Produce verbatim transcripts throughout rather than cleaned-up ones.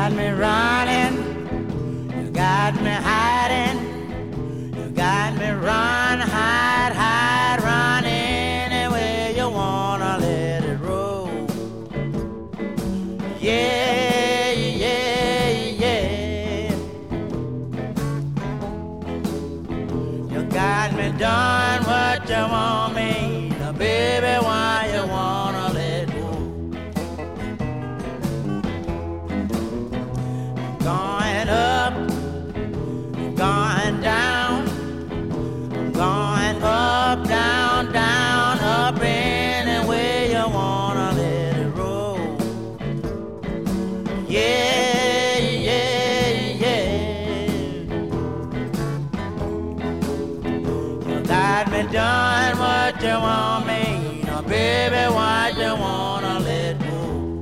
got me running, you got me hiding, you got me run, hide, hide, run anywhere you wanna let it roll. Yeah, yeah, yeah. You got me done what you want me, now baby, why you wanna let go? Going up, going down, going up, down, down, up anywhere you wanna let it roll. Yeah, yeah, yeah. You got me done what you want me, now baby, why you wanna let go?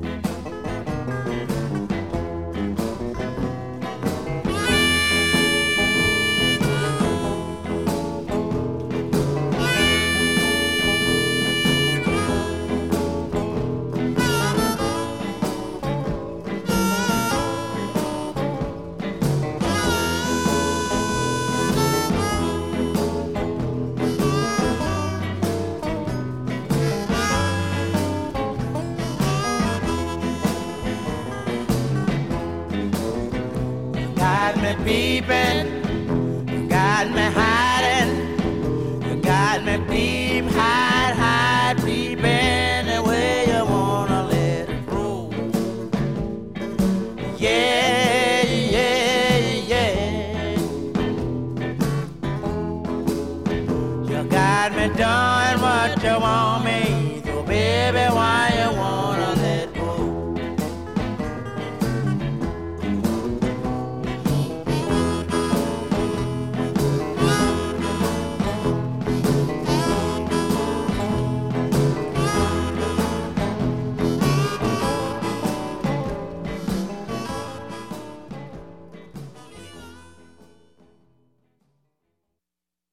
Got me peeping, you got me hiding, you got me peep, hide, hide, peeping the way you wanna let it roll. Yeah, yeah, yeah. You got me doing what you want me,